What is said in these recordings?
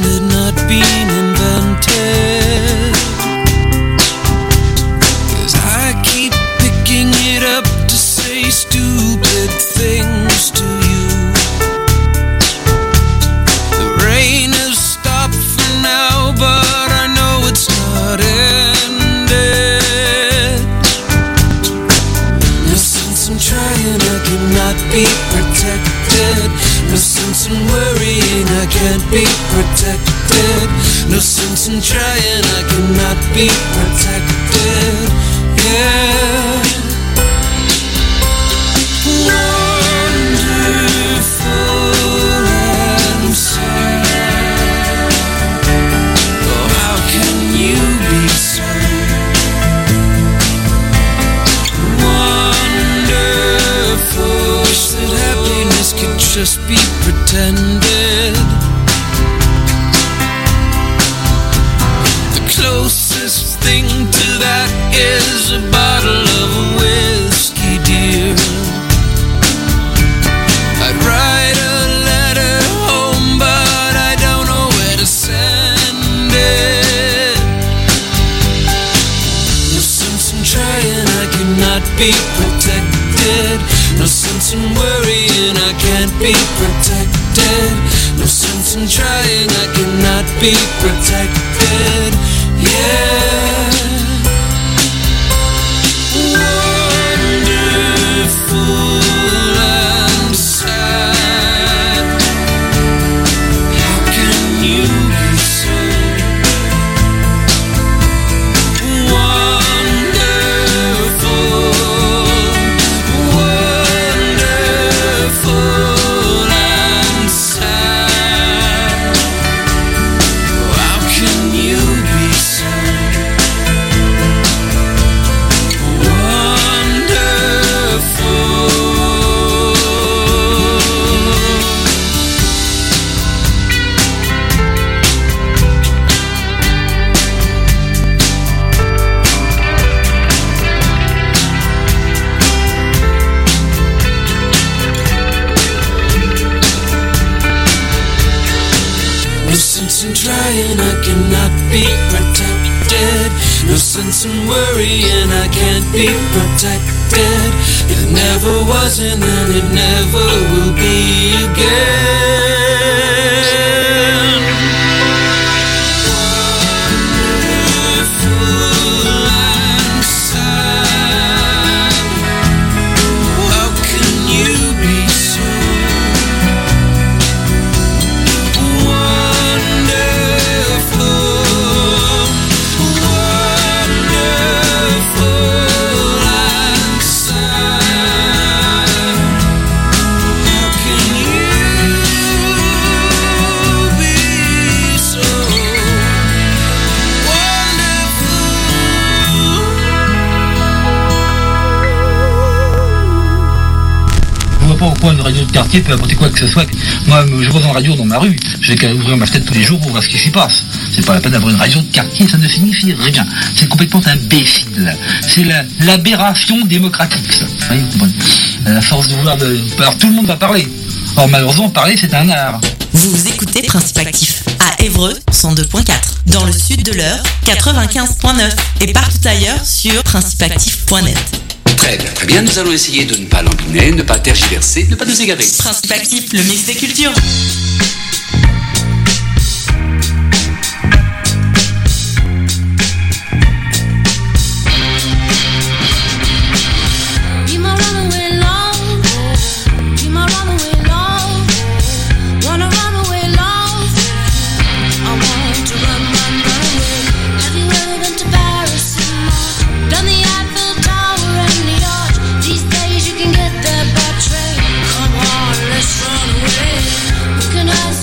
had not been invented. 'Cause I keep picking it up to say stupid things to you. The rain has stopped for now, but I know it's not ended. No sense in trying, I cannot be protected. No sense in worrying, I can't be protected. No sense in trying, I cannot be protected. Yeah. Wonderful and sad. Oh, how can you be so wonderful? Wish that happiness could just be pretended. The closest thing to that is a bottle of whiskey, dear. I'd write a letter home, but I don't know where to send it. No sense in trying, I cannot be protected. No sense in worrying, I can't be protected. No sense in trying, I cannot be protected. Yeah. Wonderful and sad. How can you be so wonderful? Wonderful and sad. How can you be so No sense in trying, I cannot be protected. No sense in worrying, I can't be protected. It never was and then it never will be again. Wonderful and sad. How can you be so Pourquoi une radio de quartier peut apporter quoi que ce soit. Moi, je vois une radio dans ma rue, j'ai qu'à ouvrir ma fenêtre tous les jours pour voir ce qui s'y passe. C'est pas la peine d'avoir une radio de quartier, ça ne signifie rien. C'est complètement imbécile. C'est l'aberration démocratique, ça. Vous comprenez ? La force de vouloir alors tout le monde va parler. Or, malheureusement, parler, c'est un art. Vous écoutez Principe Actif à Évreux 102.4, dans le sud de l'Eure 95.9 et partout ailleurs sur principeactif.net. Très bien, très bien. Nous allons essayer de ne pas l'embiner, ne pas tergiverser, ne pas nous égarer. Principe Actif, le mix des cultures. These days you can get there by train. Come on, let's run away. You can ask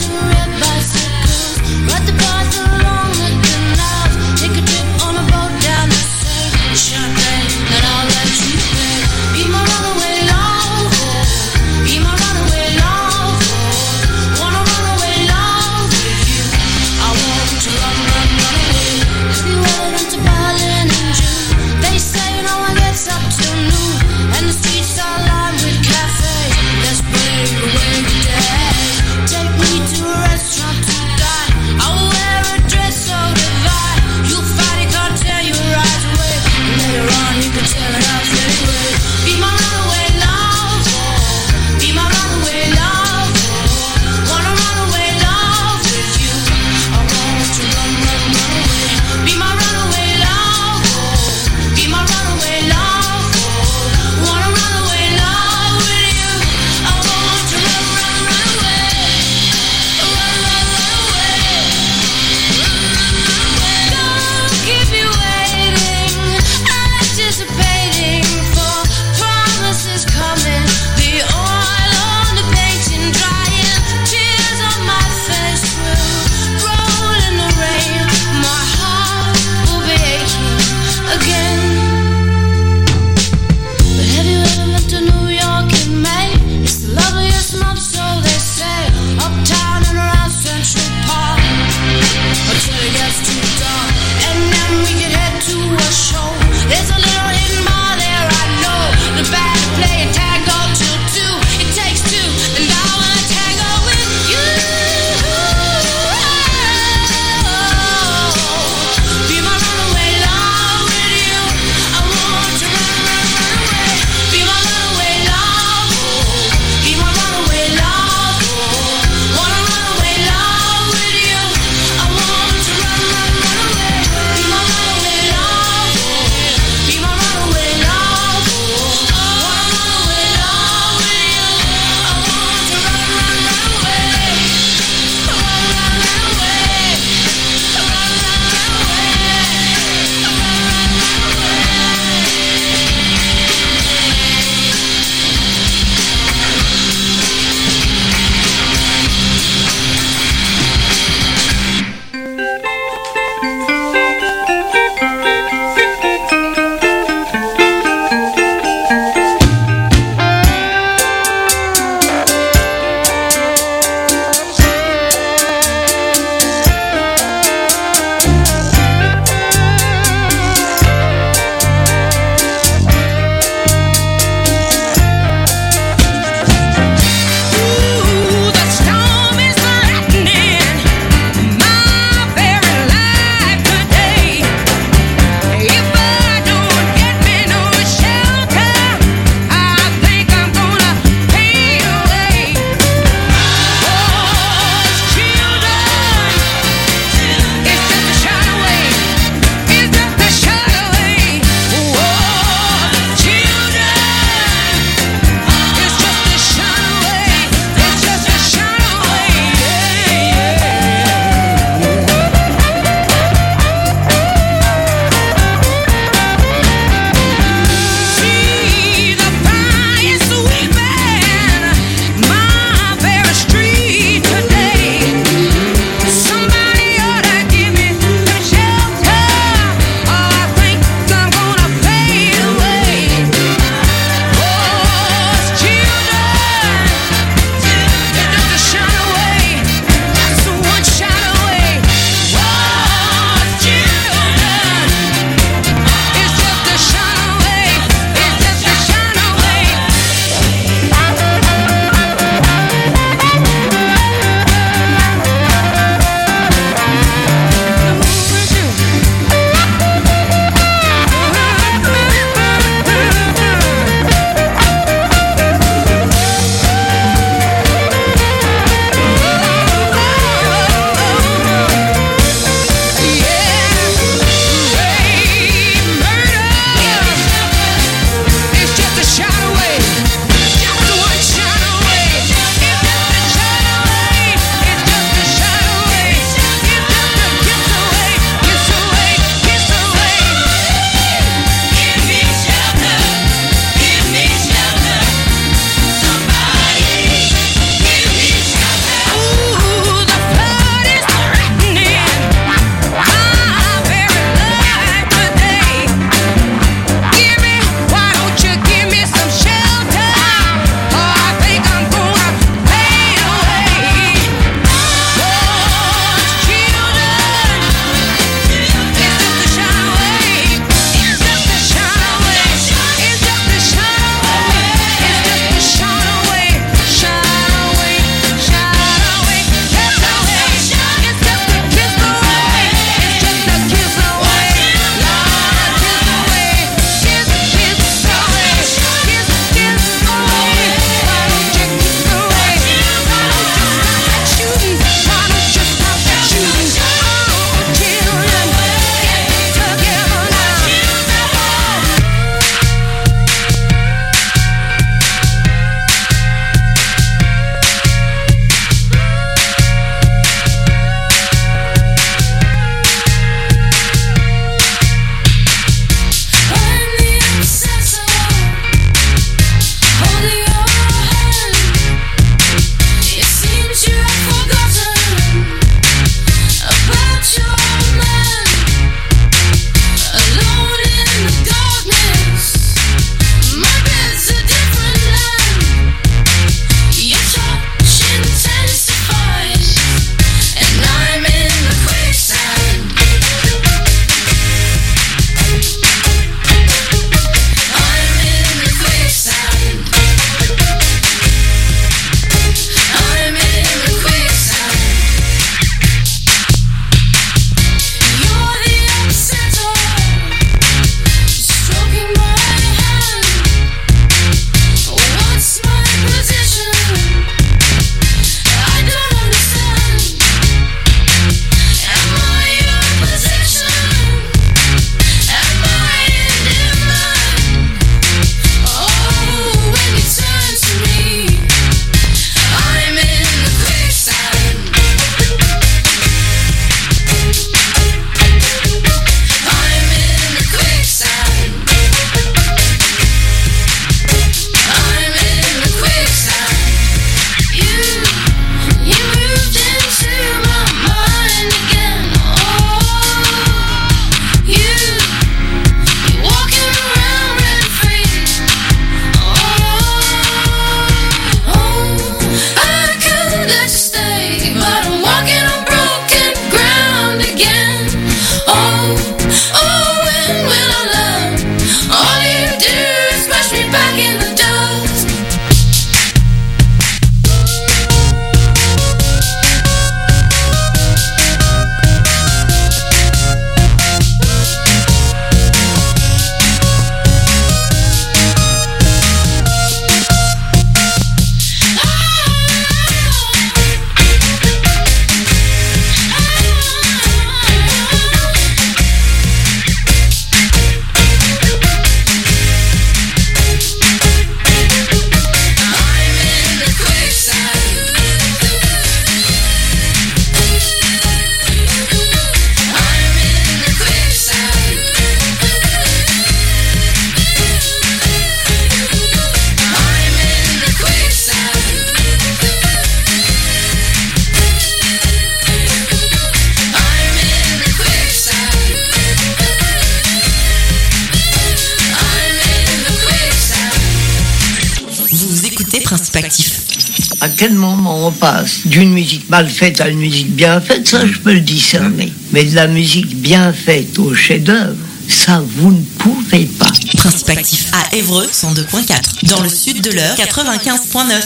À quel moment on passe d'une musique mal faite à une musique bien faite, ça je peux le discerner. Mais de la musique bien faite au chef-d'œuvre, ça vous ne pouvez pas. Principe actif à Évreux 102.4. Dans le sud de l'Eure 95.9.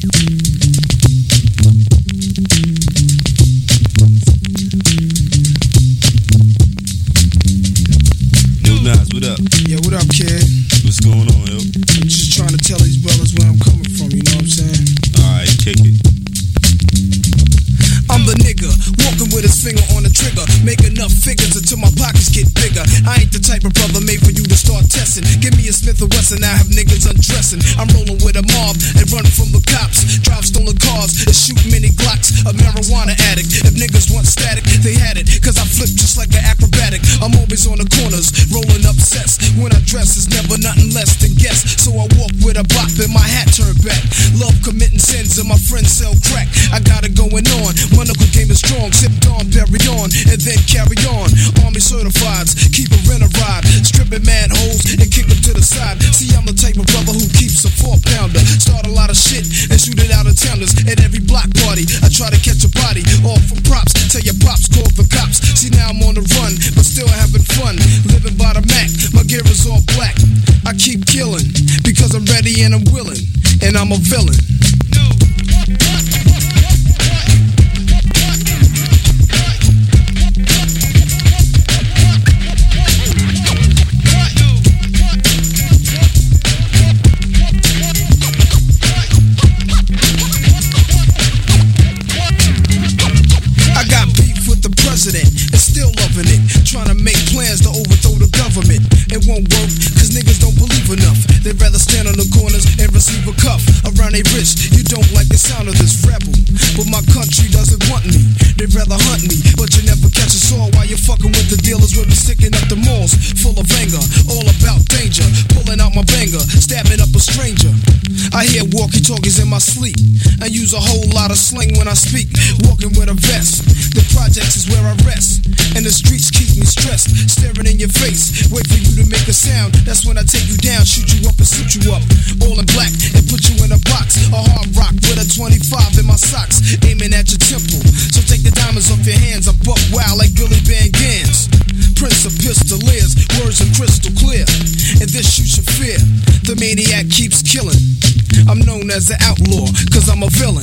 What up? Yeah, what up, kid? What's going on, yo? I'm just trying to tell these brothers where I'm coming from, you know what I'm saying? Alright, check it. I'm the nigga, walking with his finger on the trigger, make enough figures until my pockets get bigger. I ain't the type of brother made for you to start testing. Give me a Smith & Wesson, I have niggas undressing. I'm rolling with a mob and running from the cops. Drive stolen cars and shoot many Glocks. A marijuana addict, if niggas want static, they had it. Cause I flip just like an acrobatic. I'm always on the corners, rolling up sets. When I dress, it's never nothing less than guess. So I walk with a bop and my hat turned back. Love committing sins and my friends sell crack. I got it going on. My knuckle game is strong, sip on, bury on, and then carry on. Army certifieds, keep a rent a ride, stripping manholes and kick them to the side. See, I'm the type of brother who keeps a 4-pounder. Start a lot of shit and shoot it out of towners. At every block party, I try to catch a body. All for props, tell your pops, call the cops. See, now I'm on the run, but still having fun. Living by the Mac, my gear is all black. I keep killing, because I'm ready and I'm willing, and I'm a villain. And still loving it, trying to make plans to overthrow the government. It won't work, cause niggas don't believe enough. They'd rather stand on the corners and receive a cuff. Around they rich, you don't like the sound of this rebel, but my country doesn't want me. They'd rather hunt me, but you never catch a saw while you're fucking with the dealers with me sticking up the malls. Full of anger, all about danger, pulling out my banger, stabbing up a stranger. I hear walkie-talkies in my sleep. I use a whole lot of slang when I speak, walking with a vest. The projects is where I rest, and the streets keep me stressed. Staring in your face, wait for you to make a sound. That's when I take you down, shoot you up and suit you up. All in black and put you in a box. A hard rock with a 25 in my socks, aiming at your temple. So take the diamonds off your hands. I buck wild like Billy Van Gans. Prince of Pistoliers, words are crystal clear, and this you should fear. The maniac keeps killing. I'm known as an outlaw, cause I'm a villain.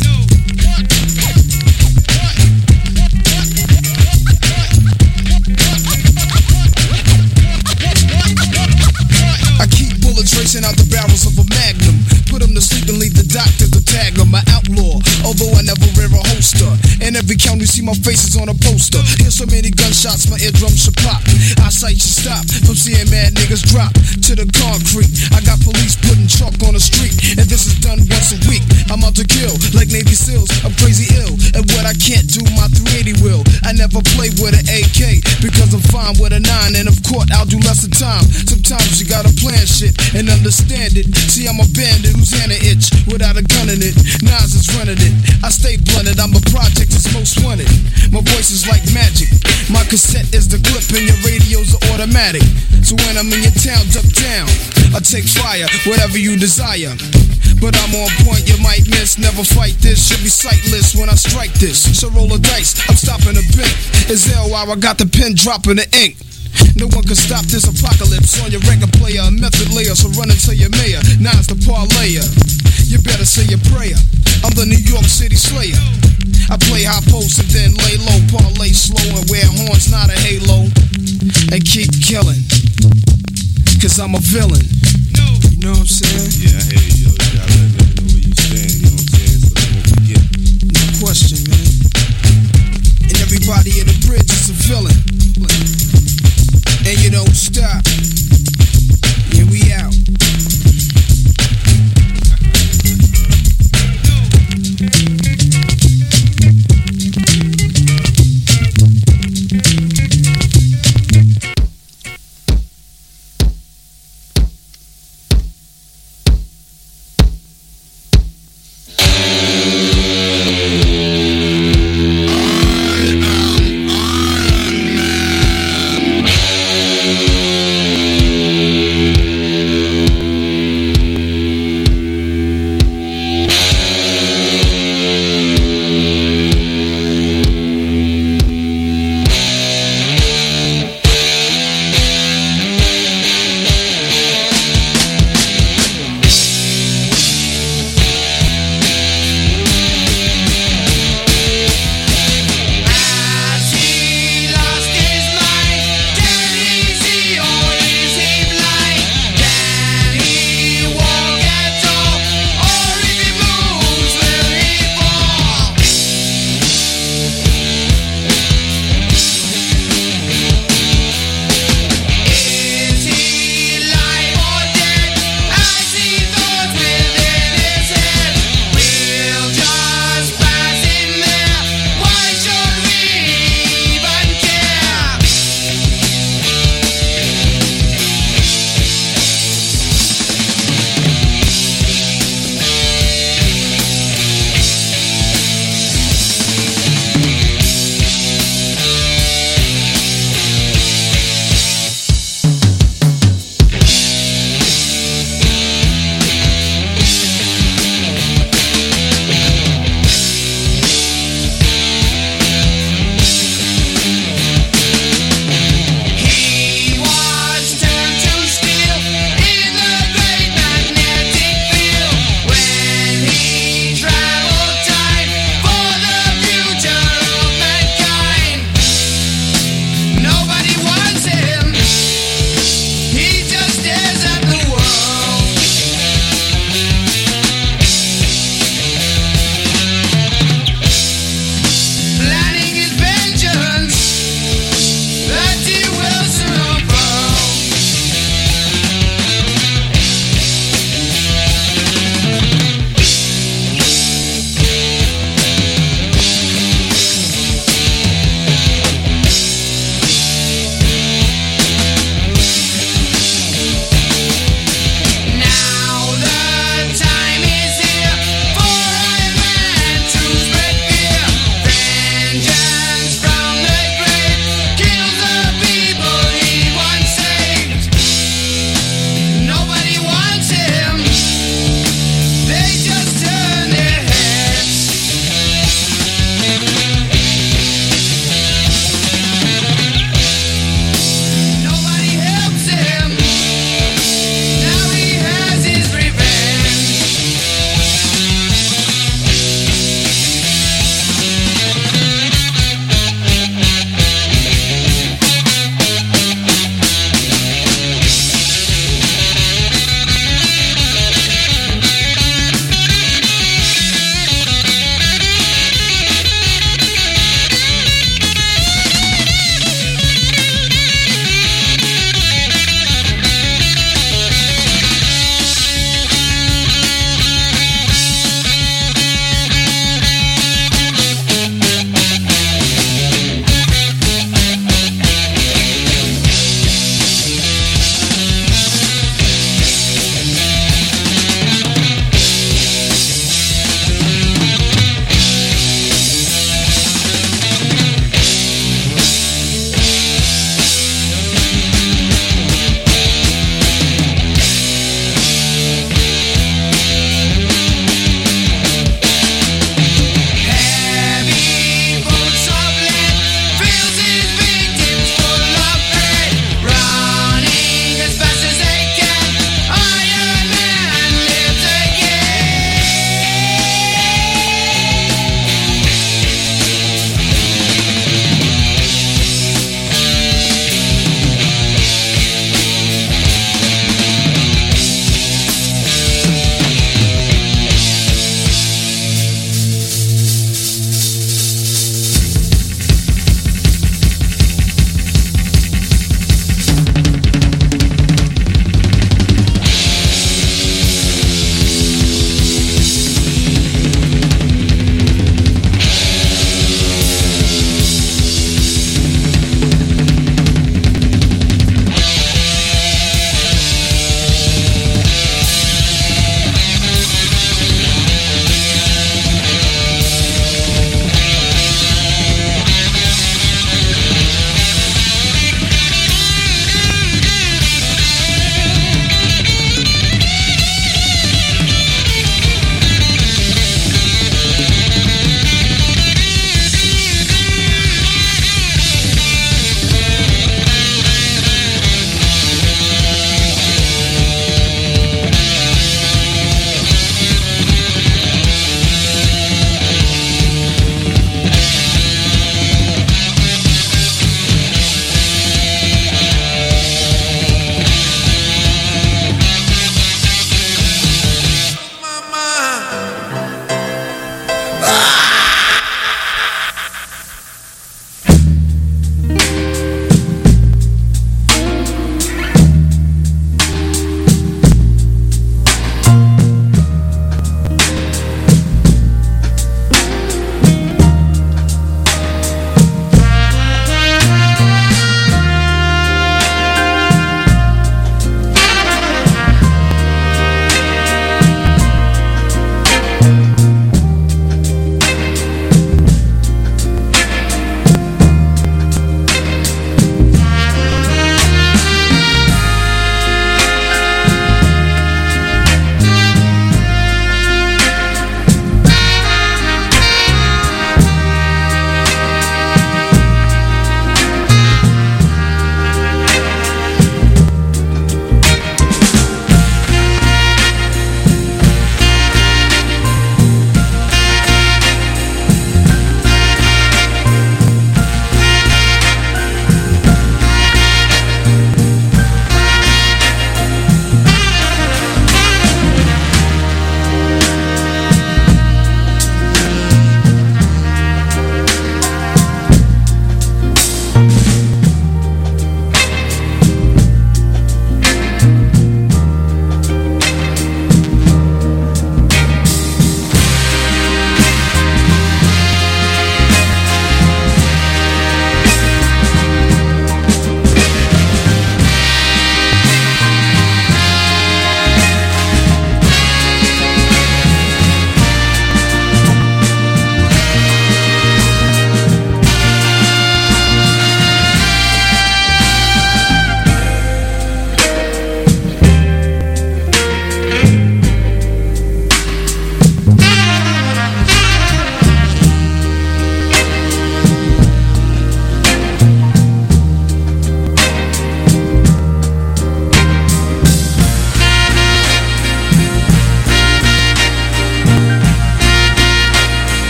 I keep bullets racing out the barrels of a magnum. Put them to sleep and leave the doctors to tag them. My outlaw, although I never wear a holster. In every county, see my face is on a poster. Hear so many gunshots, my eardrums should pop. Eyesight should stop from seeing mad niggas drop to the concrete. I got police putting chalk on the street, and this is done once a week. I'm out to kill, like Navy SEALs. I'm crazy ill, and what I can't do, my 380 will. I never play with an AK, because I'm fine with a 9, and of course I'll do less of time. Sometimes you gotta plan shit and understand it. See, I'm a bandit who's an itch without a gun in it. Nas is running it. I stay blunted. I'm a project that's most wanted. My voice is like magic. My cassette is the clip and your radio's are automatic. So when I'm in your town, duck down. I take fire, whatever you desire. But I'm on point, you might miss. Never fight this, should be sightless when I strike this. So roll the dice, I'm stopping the bank. It's L while I got the pen dropping the ink. No one can stop this apocalypse on your record player, a method layer, so run into your mayor. Nas the parlayer, you better say your prayer. I'm the New York City Slayer. I play high post and then lay low, parlay slow and wear horns, not a halo. And keep killing, cause I'm a villain.